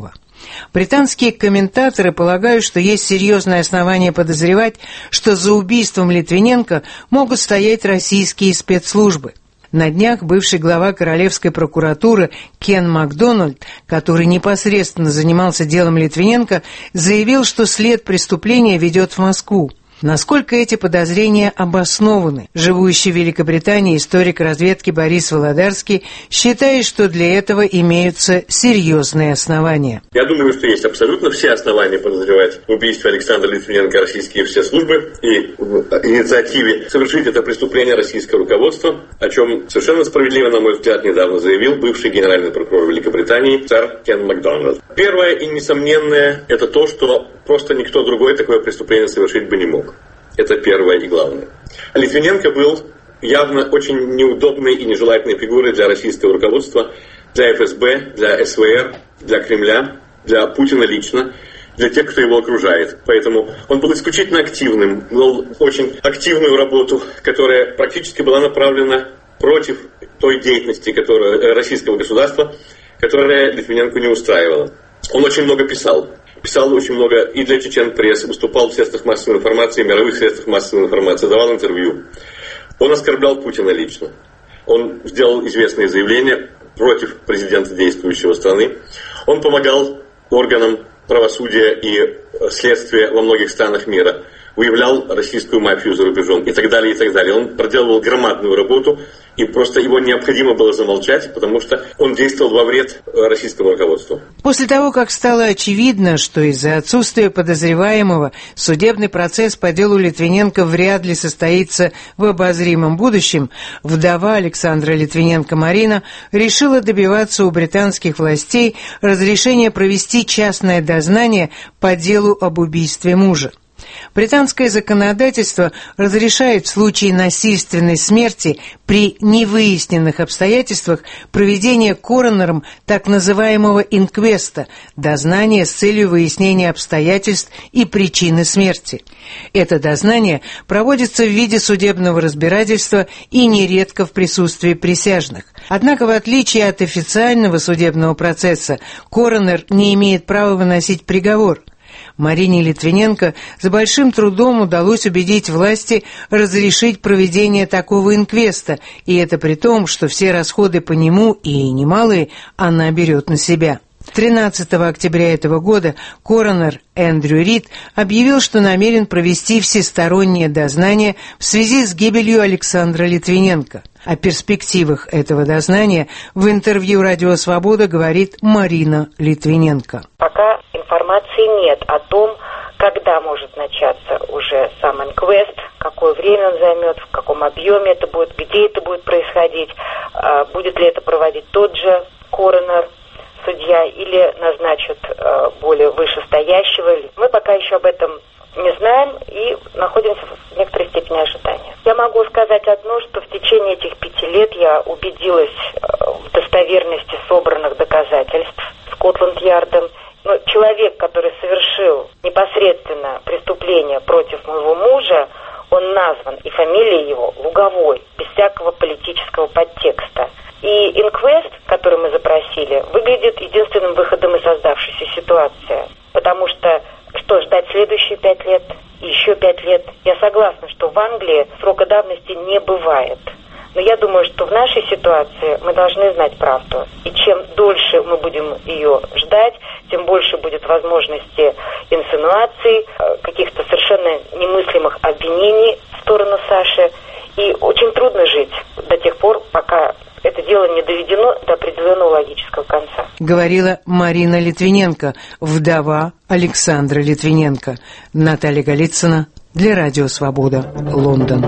Британские комментаторы полагают, что есть серьезное основание подозревать, что за убийством Литвиненко могут стоять российские спецслужбы. На днях бывший глава Королевской прокуратуры Кен Макдональд, который непосредственно занимался делом Литвиненко, заявил, что след преступления ведет в Москву. Насколько эти подозрения обоснованы? Живущий в Великобритании историк разведки Борис Володарский считает, что для этого имеются серьезные основания. Я думаю, что есть абсолютно все основания подозревать в убийстве Александра Литвиненко российские все службы и в инициативе совершить это преступление российское руководство, о чем совершенно справедливо, на мой взгляд, недавно заявил бывший генеральный прокурор Великобритании сэр Кен Макдональд. Первое и несомненное – это то, что просто никто другой такое преступление совершить бы не мог. Это первое и главное. А Литвиненко был явно очень неудобной и нежелательной фигурой для российского руководства, для эф эс бэ, для эс вэ эр, для Кремля, для Путина лично, для тех, кто его окружает. Поэтому он был исключительно активным, вел очень активную работу, которая практически была направлена против той деятельности которая, российского государства, которая Литвиненко не устраивала. Он очень много писал. Писал очень много и для Чечен-пресс, выступал в средствах массовой информации, мировых средствах массовой информации, давал интервью. Он оскорблял Путина лично. Он сделал известные заявления против президента действующего страны. Он помогал органам правосудия и следствия во многих странах мира, выявлял российскую мафию за рубежом и так далее, и так далее. Он проделывал громадную работу, и просто его необходимо было замолчать, потому что он действовал во вред российскому руководству. После того, как стало очевидно, что из-за отсутствия подозреваемого судебный процесс по делу Литвиненко вряд ли состоится в обозримом будущем, вдова Александра Литвиненко Марина решила добиваться у британских властей разрешения провести частное дознание по делу об убийстве мужа. Британское законодательство разрешает в случае насильственной смерти при невыясненных обстоятельствах проведение коронером так называемого инквеста, дознания с целью выяснения обстоятельств и причины смерти. Это дознание проводится в виде судебного разбирательства и нередко в присутствии присяжных. Однако, в отличие от официального судебного процесса, коронер не имеет права выносить приговор. Марине Литвиненко с большим трудом удалось убедить власти разрешить проведение такого инквеста, и это при том, что все расходы по нему, и немалые, она берет на себя. тринадцатого октября этого года коронер Эндрю Рид объявил, что намерен провести всестороннее дознание в связи с гибелью Александра Литвиненко. О перспективах этого дознания в интервью «Радио Свобода» говорит Марина Литвиненко. Пока информации нет о том, когда может начаться уже сам инквест, какое время он займет, в каком объеме это будет, где это будет происходить, будет ли это проводить тот же коронер, судья, или назначат более вышестоящего. Мы пока еще об этом не знаем и находимся в некоторой степени ожидания. Я могу сказать одно, что в течение этих пяти лет я убедилась в достоверности собранных доказательств Скотланд-Ярдом. Но человек, который совершил непосредственно преступление против моего мужа, он назван, и фамилия его Луговой, без всякого политического подтекста. И инквест, который мы запросили, выглядит единственным выходом из создавшейся ситуации. Потому что что ждать следующие пять лет, еще пять лет? Я согласна, что в Англии срока давности не бывает. Но я думаю, что в нашей ситуации мы должны знать правду. И чем дольше мы будем ее ждать, тем больше будет возможности инсинуаций, каких-то совершенно немыслимых обвинений в сторону Саши. И очень трудно жить до тех пор, пока это дело не доведено до определенного логического конца. Говорила Марина Литвиненко, вдова Александра Литвиненко. Наталья Голицына для Радио Свобода, Лондон.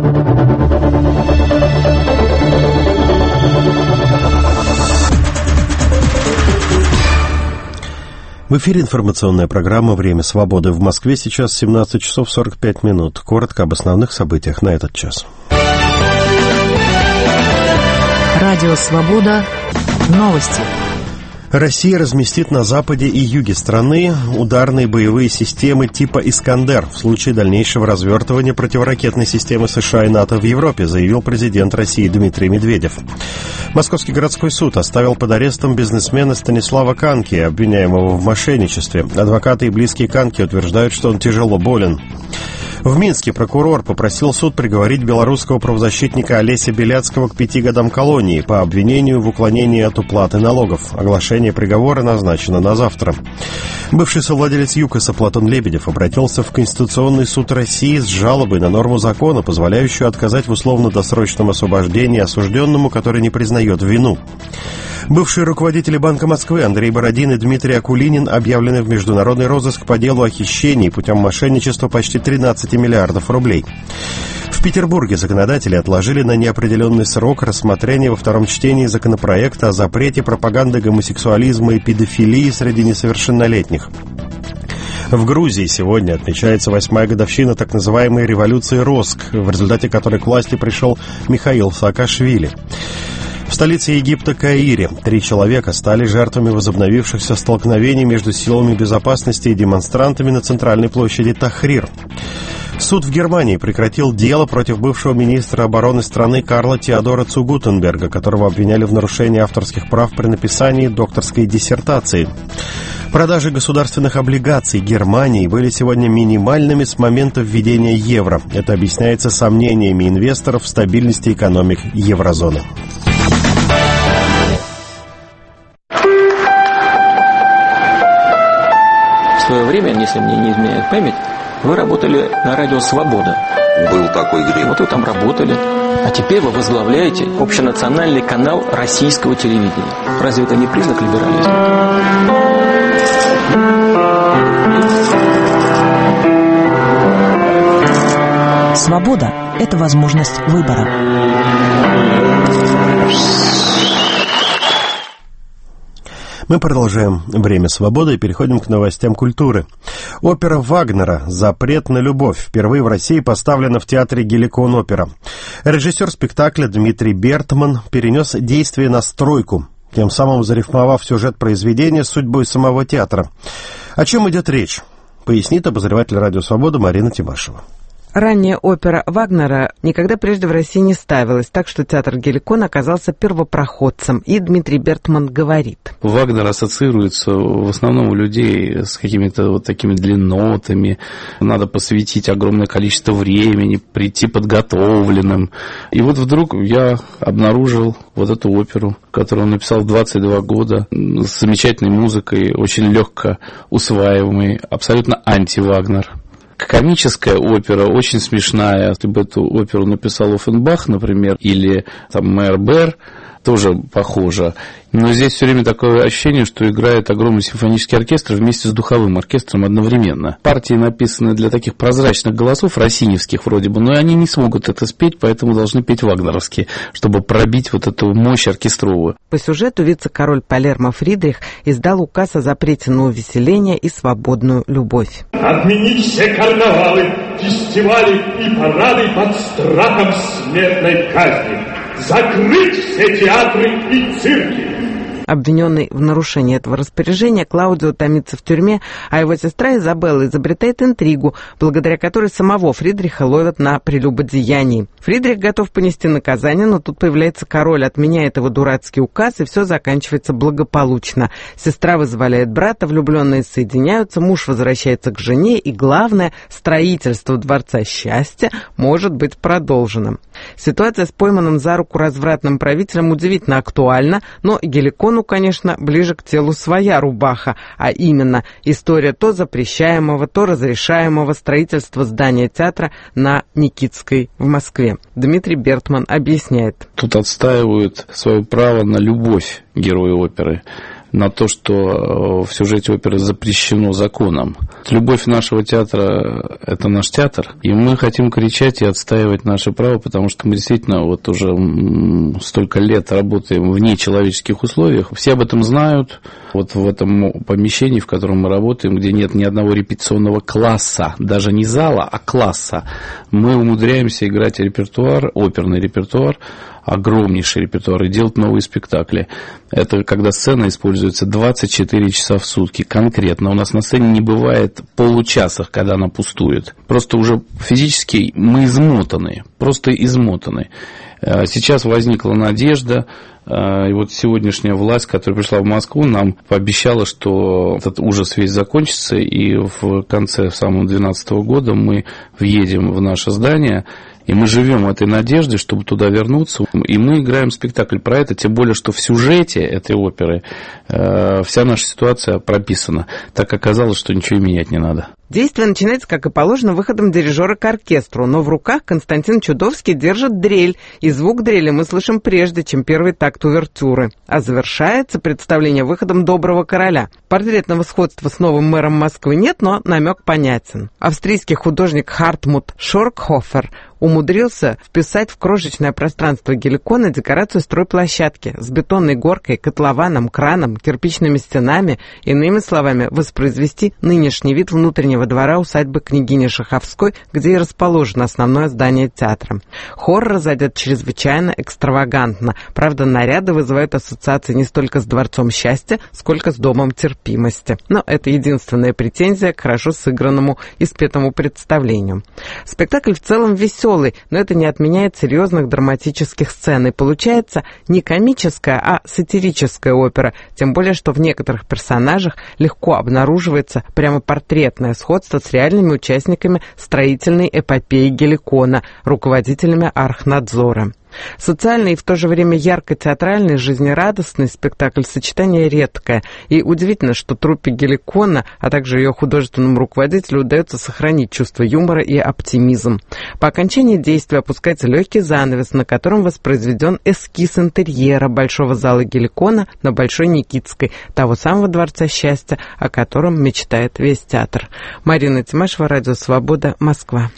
В эфире информационная программа «Время свободы». В Москве сейчас семнадцать часов сорок пять минут. Коротко об основных событиях на этот час. Радио «Свобода». Новости. Россия разместит на западе и юге страны ударные боевые системы типа «Искандер» в случае дальнейшего развертывания противоракетной системы США и НАТО в Европе, заявил президент России Дмитрий Медведев. Московский городской суд оставил под арестом бизнесмена Станислава Канки, обвиняемого в мошенничестве. Адвокаты и близкие Канки утверждают, что он тяжело болен. В Минске прокурор попросил суд приговорить белорусского правозащитника Олеся Беляцкого к пяти годам колонии по обвинению в уклонении от уплаты налогов. Оглашение приговора назначено на завтра. Бывший совладелец ЮКОСа Платон Лебедев обратился в Конституционный суд России с жалобой на норму закона, позволяющую отказать в условно-досрочном освобождении осужденному, который не признает вину. Бывшие руководители Банка Москвы Андрей Бородин и Дмитрий Акулинин объявлены в международный розыск по делу о хищении путем мошенничества почти тринадцати миллиардов рублей. В Петербурге законодатели отложили на неопределенный срок рассмотрение во втором чтении законопроекта о запрете пропаганды гомосексуализма и педофилии среди несовершеннолетних. В Грузии сегодня отмечается восьмая годовщина так называемой революции Роск, в результате которой к власти пришел Михаил Саакашвили. В столице Египта Каире три человека стали жертвами возобновившихся столкновений между силами безопасности и демонстрантами на центральной площади Тахрир. Суд в Германии прекратил дело против бывшего министра обороны страны Карла Теодора цу Гутенберга, которого обвиняли в нарушении авторских прав при написании докторской диссертации. Продажи государственных облигаций Германии были сегодня минимальными с момента введения евро. Это объясняется сомнениями инвесторов в стабильности экономик еврозоны. В свое время, если мне не изменяет память, вы работали на радио «Свобода». Был такой грех. Вот вы там работали. А теперь вы возглавляете общенациональный канал российского телевидения. Разве это не признак либерализма? Свобода – это возможность выбора. Мы продолжаем «Время свободы» и переходим к новостям культуры. Опера Вагнера «Запрет на любовь» впервые в России поставлена в театре «Геликон Опера». Режиссер спектакля Дмитрий Бертман перенес действие на стройку, тем самым зарифмовав сюжет произведения с судьбой самого театра. О чем идет речь, пояснит обозреватель «Радио Свобода» Марина Тимашева. Ранняя опера Вагнера никогда прежде в России не ставилась, так что театр «Геликон» оказался первопроходцем, и Дмитрий Бертман говорит. Вагнер ассоциируется в основном у людей с какими-то вот такими длиннотами, надо посвятить огромное количество времени, прийти подготовленным. И вот вдруг я обнаружил вот эту оперу, которую он написал в двадцать два года, с замечательной музыкой, очень легко усваиваемой, абсолютно анти-Вагнер. Комическая опера, очень смешная. Если бы эту оперу написал Оффенбах, например, или там Мейербер, тоже похоже. Но здесь все время такое ощущение, что играет огромный симфонический оркестр вместе с духовым оркестром одновременно. Партии написаны для таких прозрачных голосов, росиневских вроде бы, но они не смогут это спеть, поэтому должны петь вагнеровские, чтобы пробить вот эту мощь оркестровую. По сюжету вице-король Палермо Фридрих издал указ о запрете на увеселение и свободную любовь. Отменить все карнавалы, фестивали и парады под страхом смертной казни. Закрыть все театры и цирки. Обвиненный в нарушении этого распоряжения, Клаудио томится в тюрьме, а его сестра Изабелла изобретает интригу, благодаря которой самого Фридриха ловят на прелюбодеянии. Фридрих готов понести наказание, но тут появляется король, отменяет его дурацкий указ, и все заканчивается благополучно. Сестра вызволяет брата, влюбленные соединяются, муж возвращается к жене, и главное, строительство Дворца Счастья может быть продолжено. Ситуация с пойманным за руку развратным правителем удивительно актуальна, но Геликону, конечно, ближе к телу своя рубаха, а именно история то запрещаемого, то разрешаемого строительства здания театра на Никитской в Москве. Дмитрий Бертман объясняет. Тут отстаивают свое право на любовь герои оперы, на то, что в сюжете оперы запрещено законом. Любовь нашего театра – это наш театр, и мы хотим кричать и отстаивать наше право, потому что мы действительно вот уже столько лет работаем в нечеловеческих условиях. Все об этом знают. Вот в этом помещении, в котором мы работаем, где нет ни одного репетиционного класса, даже не зала, а класса, мы умудряемся играть репертуар, оперный репертуар, огромнейший репертуар и делать новые спектакли. Это когда сцена используется двадцать четыре часа в сутки конкретно. У нас на сцене не бывает получаса, когда она пустует. Просто уже физически мы измотаны, просто измотаны. Сейчас возникла надежда, и вот сегодняшняя власть, которая пришла в Москву, нам пообещала, что этот ужас весь закончится, и в конце самого две тысячи двенадцатого года мы въедем в наше здание, и мы живем в этой надежде, чтобы туда вернуться, и мы играем спектакль про это, тем более, что в сюжете этой оперы э, вся наша ситуация прописана. Так оказалось, что ничего менять не надо. Действие начинается, как и положено, выходом дирижера к оркестру, но в руках Константин Чудовский держит дрель, и звук дрели мы слышим прежде, чем первый такт увертюры. А завершается представление выходом «Доброго короля». Портретного сходства с новым мэром Москвы нет, но намек понятен. Австрийский художник Хартмут Шоркхофер умудрился вписать в крошечное пространство Геликона декорацию стройплощадки с бетонной горкой, котлованом, краном, кирпичными стенами, иными словами, воспроизвести нынешний вид внутреннего двора усадьбы княгини Шаховской, где и расположено основное здание театра. Хор разодет чрезвычайно экстравагантно, правда, наряды вызывают ассоциации не столько с Дворцом счастья, сколько с Домом терпимости. Но это единственная претензия к хорошо сыгранному и спетому представлению. Спектакль в целом веселый, но это не отменяет серьезных драматических сцен, и получается не комическая, а сатирическая опера, тем более, что в некоторых персонажах легко обнаруживается прямо портретное сходство с реальными участниками строительной эпопеи Геликона, руководителями Архнадзора. Социальный и в то же время ярко-театральный, жизнерадостный спектакль сочетание редкое, и удивительно, что труппе Геликона, а также ее художественному руководителю удается сохранить чувство юмора и оптимизм. По окончании действия опускается легкий занавес, на котором воспроизведен эскиз интерьера большого зала Геликона на Большой Никитской, того самого Дворца счастья, о котором мечтает весь театр. Марина Тимашева, Радио Свобода, Москва.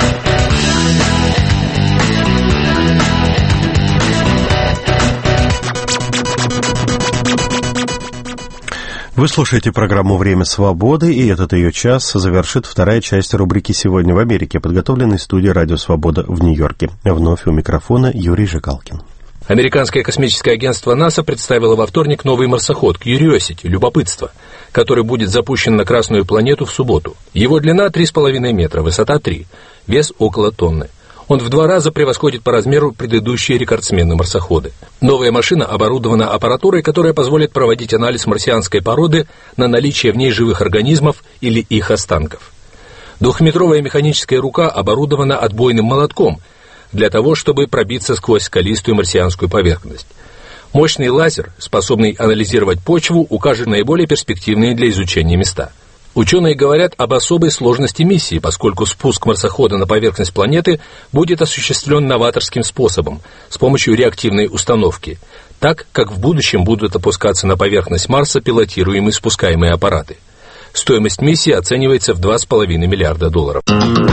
Вы слушаете программу «Время свободы», и этот ее час завершит вторая часть рубрики «Сегодня в Америке», подготовленной студией «Радио Свобода» в Нью-Йорке. Вновь у микрофона Юрий Жигалкин. Американское космическое агентство НАСА представило во вторник новый марсоход Curiosity, любопытство, который будет запущен на Красную планету в субботу. Его длина три с половиной метра, высота три, вес около тонны. Он в два раза превосходит по размеру предыдущие рекордсмены-марсоходы. Новая машина оборудована аппаратурой, которая позволит проводить анализ марсианской породы на наличие в ней живых организмов или их останков. Двухметровая механическая рука оборудована отбойным молотком для того, чтобы пробиться сквозь скалистую марсианскую поверхность. Мощный лазер, способный анализировать почву, укажет наиболее перспективные для изучения места. Ученые говорят об особой сложности миссии, поскольку спуск марсохода на поверхность планеты будет осуществлен новаторским способом, с помощью реактивной установки, так как в будущем будут опускаться на поверхность Марса пилотируемые спускаемые аппараты. Стоимость миссии оценивается в два с половиной миллиарда долларов.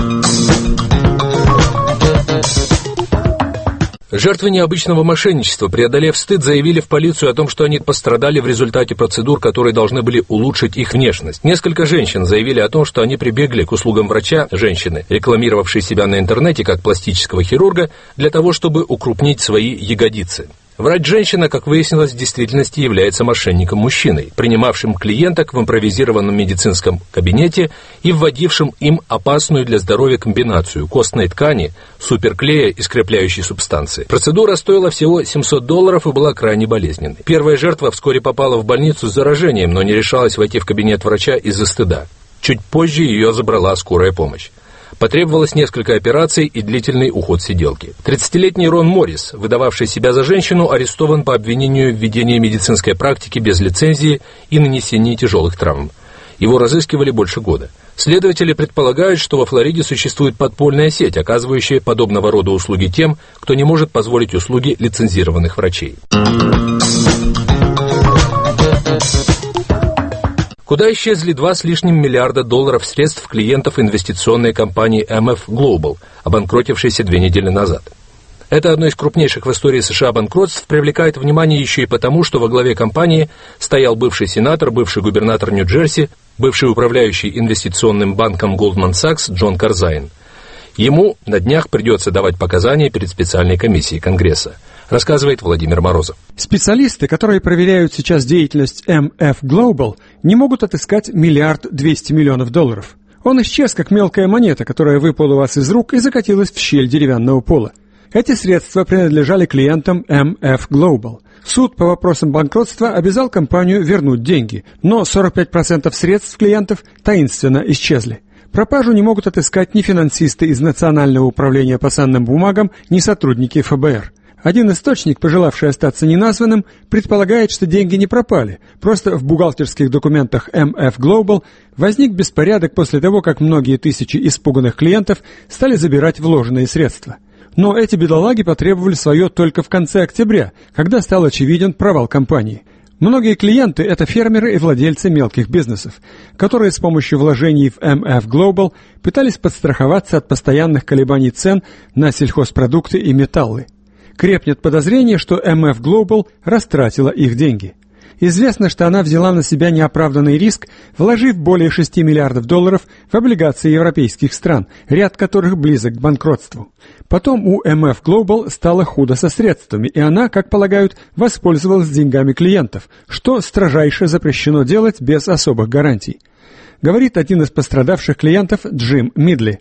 Жертвы необычного мошенничества, преодолев стыд, заявили в полицию о том, что они пострадали в результате процедур, которые должны были улучшить их внешность. Несколько женщин заявили о том, что они прибегли к услугам врача, женщины, рекламировавшей себя на интернете как пластического хирурга, для того, чтобы укрупнить свои ягодицы. Врач-женщина, как выяснилось, в действительности является мошенником-мужчиной, принимавшим клиенток в импровизированном медицинском кабинете и вводившим им опасную для здоровья комбинацию костной ткани, суперклея и скрепляющей субстанции. Процедура стоила всего семьсот долларов и была крайне болезненной. Первая жертва вскоре попала в больницу с заражением, но не решалась войти в кабинет врача из-за стыда. Чуть позже ее забрала скорая помощь. Потребовалось несколько операций и длительный уход сиделки. тридцатилетний Рон Моррис, выдававший себя за женщину, арестован по обвинению в ведении медицинской практики без лицензии и нанесении тяжелых травм. Его разыскивали больше года. Следователи предполагают, что во Флориде существует подпольная сеть, оказывающая подобного рода услуги тем, кто не может позволить услуги лицензированных врачей. Куда исчезли два с лишним миллиарда долларов средств клиентов инвестиционной компании эм эф Global, обанкротившейся две недели назад? Это одно из крупнейших в истории США банкротств привлекает внимание еще и потому, что во главе компании стоял бывший сенатор, бывший губернатор Нью-Джерси, бывший управляющий инвестиционным банком Goldman Sachs Джон Карзайн. Ему на днях придется давать показания перед специальной комиссией Конгресса. рассказывает Владимир Морозов. Специалисты, которые проверяют сейчас деятельность эм эф Global, не могут отыскать миллиард двести миллионов долларов. Он исчез, как мелкая монета, которая выпала у вас из рук и закатилась в щель деревянного пола. Эти средства принадлежали клиентам эм эф Global. Суд по вопросам банкротства обязал компанию вернуть деньги, но сорок пять процентов средств клиентов таинственно исчезли. Пропажу не могут отыскать ни финансисты из Национального управления по ценным бумагам, ни сотрудники эф бэ эр. Один источник, пожелавший остаться неназванным, предполагает, что деньги не пропали. Просто в бухгалтерских документах эм эф Global возник беспорядок после того, как многие тысячи испуганных клиентов стали забирать вложенные средства. Но эти бедолаги потребовали свое только в конце октября, когда стал очевиден провал компании. Многие клиенты – это фермеры и владельцы мелких бизнесов, которые с помощью вложений в эм эф Global пытались подстраховаться от постоянных колебаний цен на сельхозпродукты и металлы. Крепнет подозрение, что эм эф Global растратила их деньги. Известно, что она взяла на себя неоправданный риск, вложив более шести миллиардов долларов в облигации европейских стран, ряд которых близок к банкротству. Потом у эм эф Global стало худо со средствами, и она, как полагают, воспользовалась деньгами клиентов, что строжайше запрещено делать без особых гарантий. Говорит один из пострадавших клиентов Джим Мидли.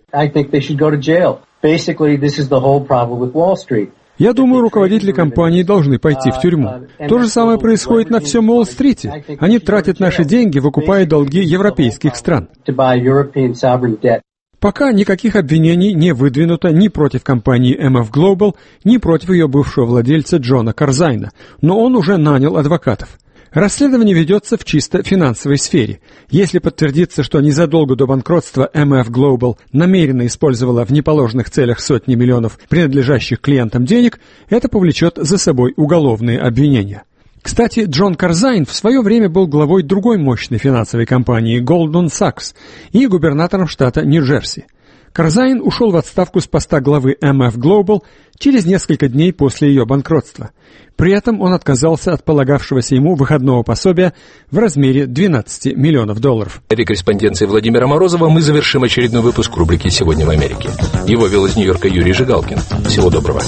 Я думаю, руководители компании должны пойти в тюрьму. То же самое происходит на всем Уолл-стрите. Они тратят наши деньги, выкупая долги европейских стран. Пока никаких обвинений не выдвинуто ни против компании эм эф Global, ни против ее бывшего владельца Джона Карзайна, но он уже нанял адвокатов. Расследование ведется в чисто финансовой сфере. Если подтвердится, что незадолго до банкротства эм эф Global намеренно использовала в неположенных целях сотни миллионов принадлежащих клиентам денег, это повлечет за собой уголовные обвинения. Кстати, Джон Карзайн в свое время был главой другой мощной финансовой компании Goldman Sachs и губернатором штата Нью-Джерси. Карзайн ушел в отставку с поста главы эм эф Global через несколько дней после ее банкротства. При этом он отказался от полагавшегося ему выходного пособия в размере двенадцати миллионов долларов. Этой корреспонденцией Владимира Морозова мы завершим очередной выпуск рубрики «Сегодня в Америке». Его вел из Нью-Йорка Юрий Жигалкин. Всего доброго.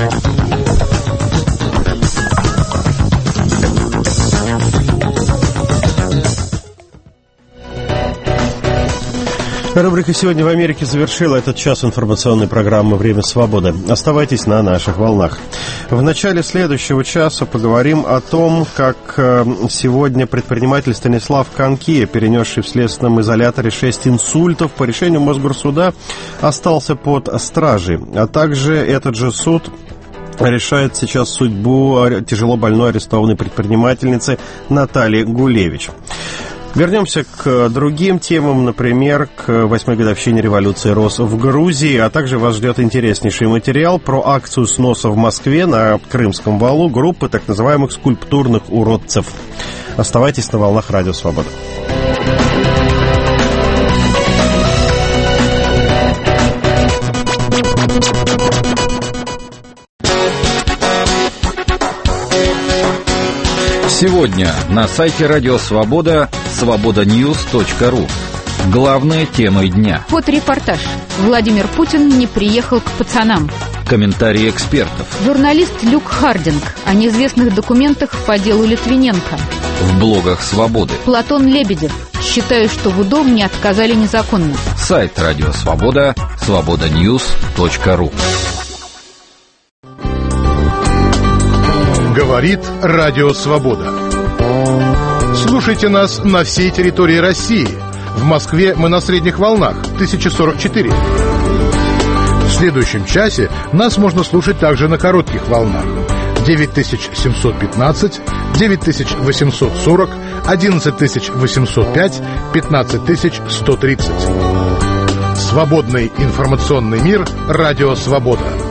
Рубрика «Сегодня в Америке» завершила этот час информационной программы «Время свободы». Оставайтесь на наших волнах. В начале следующего часа поговорим о том, как сегодня предприниматель Станислав Конкия, перенесший в следственном изоляторе шесть инсультов, по решению Мосгорсуда остался под стражей. А также этот же суд решает сейчас судьбу тяжело больной арестованной предпринимательницы Натальи Гулевич. Вернемся к другим темам, например, к восьмой годовщине революции роз в Грузии, а также вас ждет интереснейший материал про акцию сноса в Москве на Крымском валу группы так называемых скульптурных уродцев. Оставайтесь на волнах Радио Свобода. Сегодня на сайте Радио Свобода свобода ньюс точка ру. Главные темы дня. Фоторепортаж. Владимир Путин не приехал к пацанам. Комментарии экспертов. Журналист Люк Хардинг о неизвестных документах по делу Литвиненко. В блогах Свободы. Платон Лебедев. Считаю, что в УДО мне отказали незаконно. Сайт Радио Свобода свобода ньюс точка ру. Говорит Радио Свобода. Слушайте нас на всей территории России. В Москве мы на средних волнах тысяча сорок четыре. В следующем часе нас можно слушать также на коротких волнах девять тысяч семьсот пятнадцать, девять тысяч восемьсот сорок, одиннадцать тысяч восемьсот пять, пятнадцать тысяч сто тридцать. Свободный информационный мир. Радио Свобода.